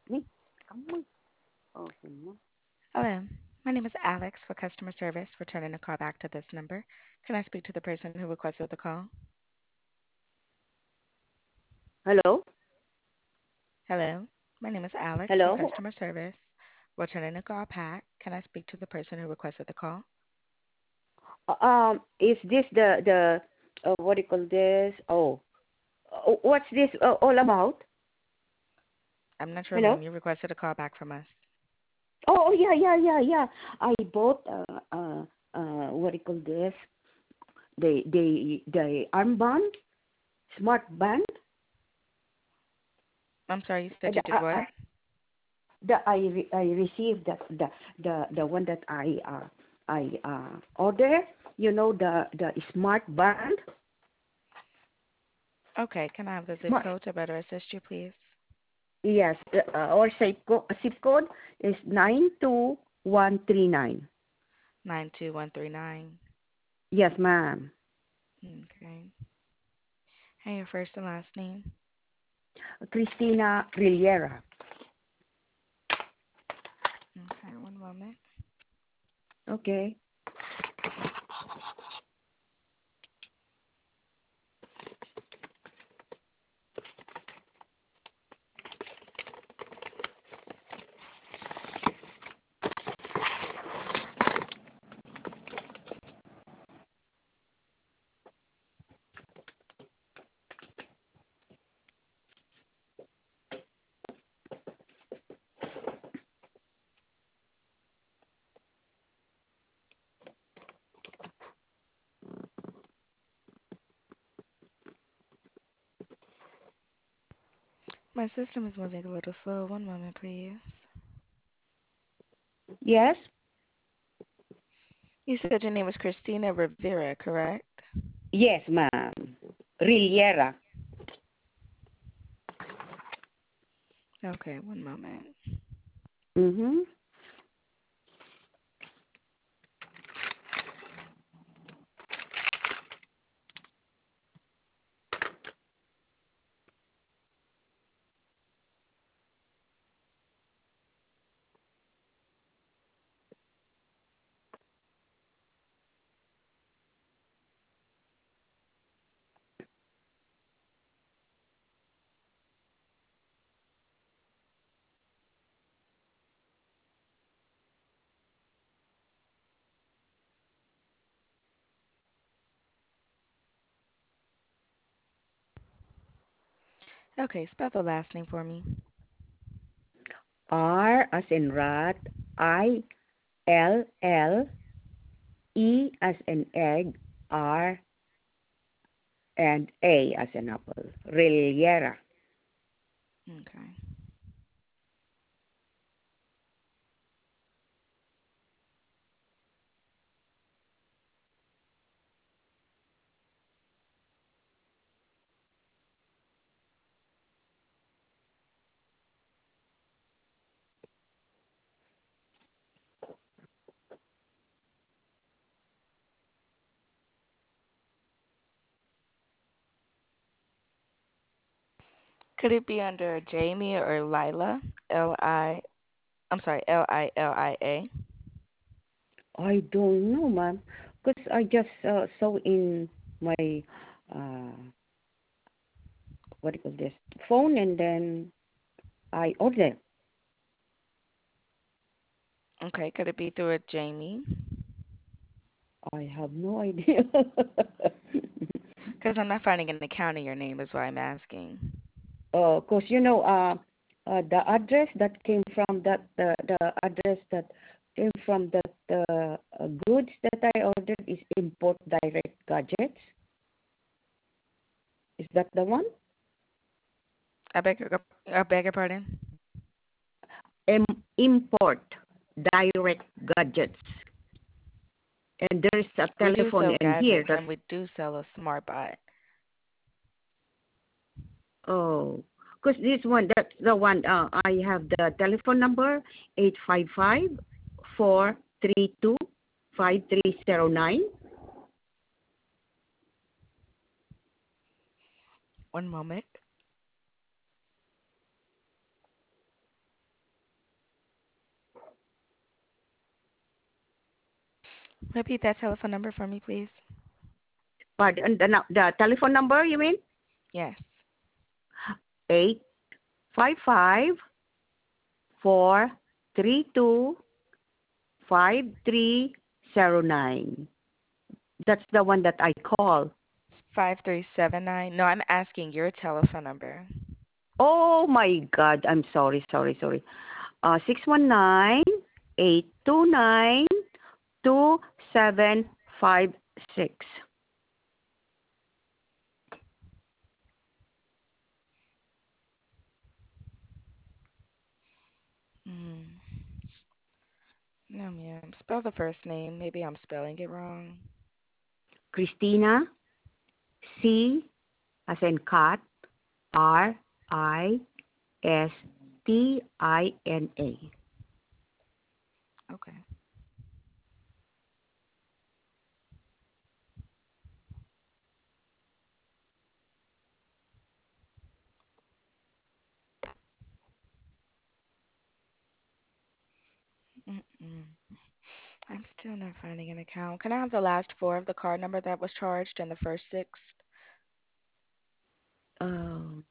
Ni, kamoy. Okay mo. Hello, my name is Alex for customer service, returning a call back to this number. Can I speak to the person who requested the call? Hello? Hello, my name is Alex for Hello? customer service, returning a call back. Can I speak to the person who requested the call? Is this what do you call this? What's this all about? I'm not sure, Hello? ma'am. You requested a call back from us. Yeah, yeah, yeah, yeah. I bought what do you call this? The armband, smart band. I'm sorry, you said The, you did what? I received the one that I order. You know the smart band. Okay, can I have the zip Smart. code to better assist you, please? Yes. Or zip code is 92139. 92139. Yes, ma'am. Okay. Hey, your first and last name? Christina Rillera. Okay, one moment. Okay. My system is moving a little slow. One moment, please. Yes. You said your name was Christina Rivera, correct? Yes, ma'am. Rillera. Okay, one moment. Mhm. Okay, spell the last name for me. R as in rat. ILLE as in egg. R and A as in apple. Rillera. Okay. Could it be under Jamie or Lila? I'm sorry, Lilia. I don't know, ma'am, because I just saw in my uh, what do you call this phone, and then I ordered. Okay, could it be through a Jamie? I have no idea. Because I'm not finding an account in your name, is why I'm asking. Cause the address that came from the address that came from that goods that I ordered is Import Direct Gadgets. Is that the one? I beg your pardon? Import Direct Gadgets, and there is a We do telephone sell in here gadgets that and we do sell a smart bot. oh, because this one that's the one I have the telephone number 855-432-5309. One moment. Repeat that telephone number for me, please. Pardon, the telephone number you mean? Yes. 855-432-5309. That's the one that I call. 5379. No, I'm asking your telephone number. Oh my God, I'm sorry, sorry, sorry. 619-829-2756. Mm. No, ma'am. Spell the first name. Maybe I'm spelling it wrong. Christina, C as in cat, Ristina. Okay. Mm-mm. I'm still not finding an account. Can I have the last four of the card number that was charged and the first six? Uh,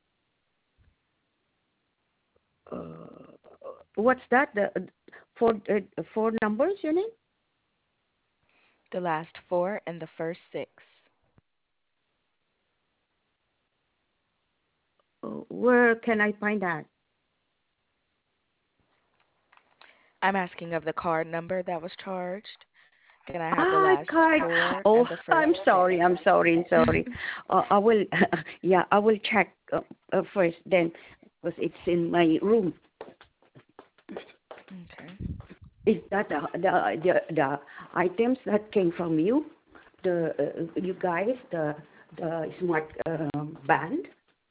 uh, what's that? The four numbers you need? The last four and the first six. Where can I find that? I'm asking of the card number that was charged. Can I have the Ah, last card. four Oh, and the first I'm six? sorry. I'm sorry. I'm sorry. I will. Yeah, I will check first. Then, because it's in my room. Okay. Is that the items that came from you? The you guys the smart band.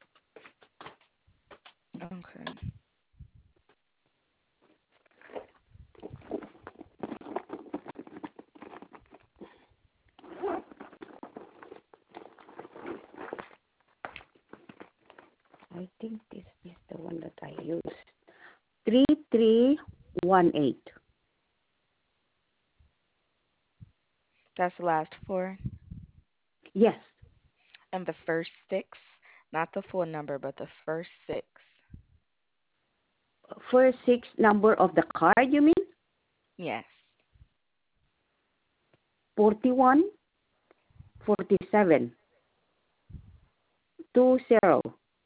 Okay. I think this is the one that I use. 3318. That's the last four. Yes. And the first six. Not the full number, but the first six. First six number of the card, you mean? Yes. 41, 47, 20.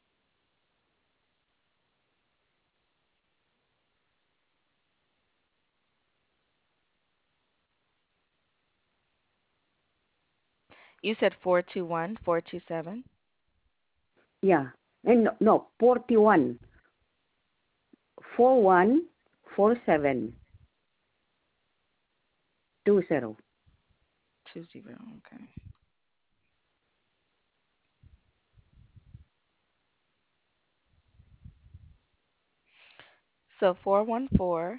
You said 421, 427. Yeah. And no, 41, 41, 47, 20. 20. Okay. So 414,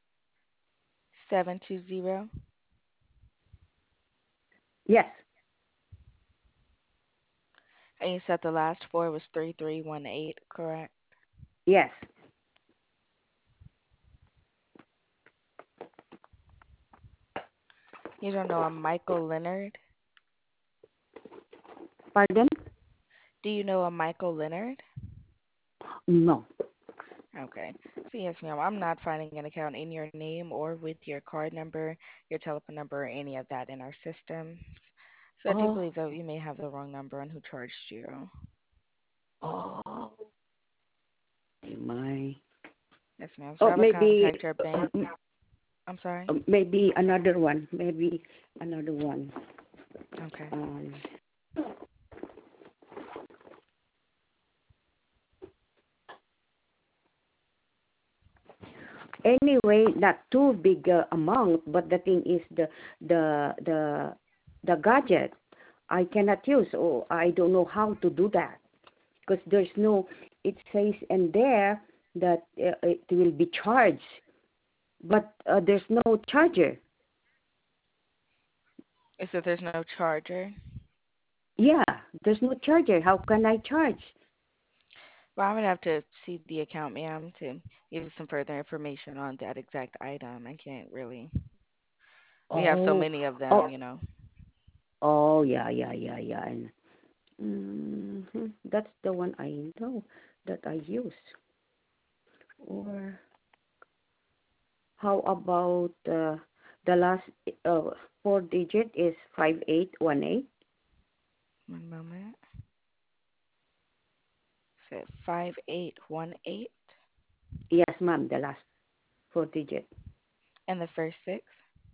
720. Yes. And you said the last four was 3318, correct? Yes. You don't know a Michael Leonard? Pardon? Do you know a Michael Leonard? No. Okay. So yes, ma'am, I'm not finding an account in your name or with your card number, your telephone number, or any of that in our system. So I do Oh, believe that you may have the wrong number on who charged you. oh, my. Yes, ma'am. So I Oh, will maybe, contact your bank. I'm sorry. maybe another one. Maybe another one. Okay. Um, anyway, not too big amount, but the thing is the the the gadget I cannot use. Oh, I don't know how to do that because there's no. It says in there that it will be charged, but there's no charger. You said there's no charger. Yeah, there's no charger. How can I charge? Well, I would have to see the account, ma'am, to give you some further information on that exact item. I can't really. We have so Oh, many of them, oh, you know. oh, yeah, yeah, yeah, yeah. And that's the one I know that I use. Or how about the last uh, four digit is 5818? One moment. Said 5818 Yes, ma'am, the last four digit. and the first six.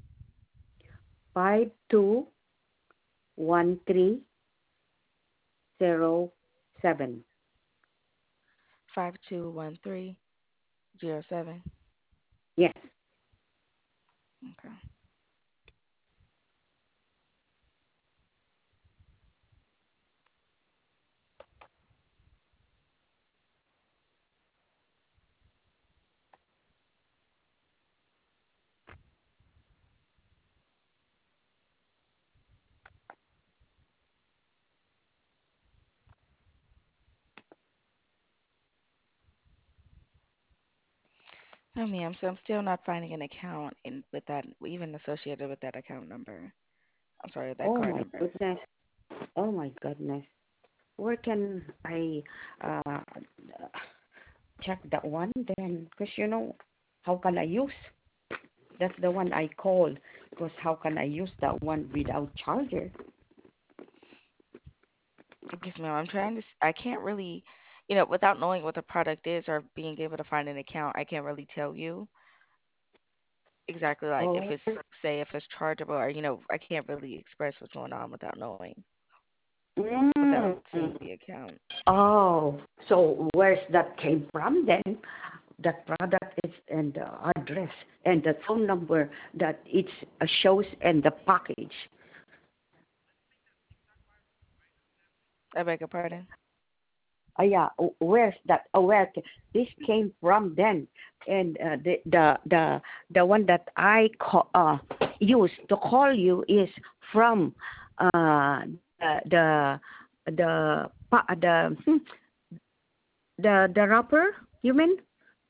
521307. 521307. Yes. Okay. Oh, ma'am. So I'm still not finding an account in with that, even associated with that account number. I'm sorry, that Oh card my number. goodness. Oh my goodness. Where can I check that one then? Because how can I use? That's the one I called. Because how can I use that one without charger? Yes, ma'am. I'm trying to. I can't really, without knowing what the product is or being able to find an account, I can't really tell you exactly like if Oh. it's, say, if it's chargeable or, I can't really express what's going on without knowing, without Mm. seeing the account. Oh. So where's that came from then? That product is and the address and the phone number that it shows in the package. I beg your pardon? Yeah, where's that? This came from then, and the one that I used to call you is from the the rapper. You mean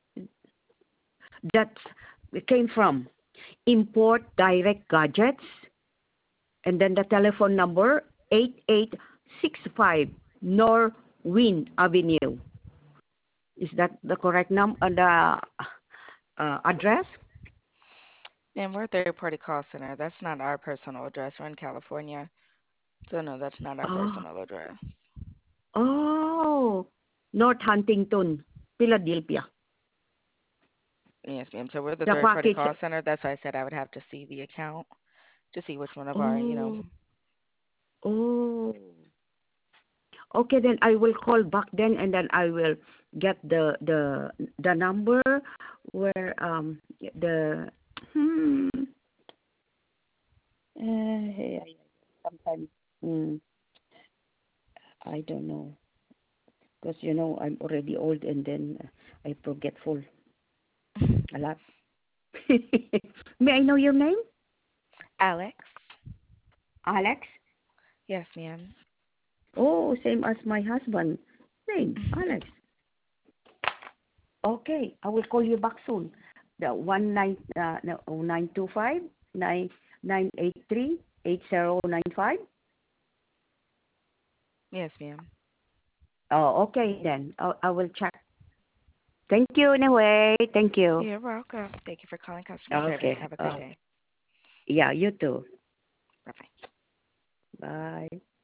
that came from Import Direct Gadgets, and then the telephone number 8865 Norwin Avenue. Is that the correct the address? And we're a third-party call center. That's not our personal address. We're in California. So, no, that's not our Oh, personal address. oh, North Huntington, Philadelphia. Yes, ma'am. So we're the The third-party package. call center. That's why I said I would have to see the account to see which one of our, Oh, oh. Okay, then I will call back then, and then I will get the number where the hmm. Sometimes I don't know because I'm already old and then I forgetful a lot. May I know your name? Alex. Alex? Yes, ma'am. Oh, same as my husband. Name, Alex. Okay, I will call you back soon. The 925 983 8095. Yes, ma'am. Oh, okay then. I will check. Thank you anyway. Thank you. You're welcome. Thank you for calling customer service. Okay. Have a great day. Yeah, you too. Bye-bye. Bye.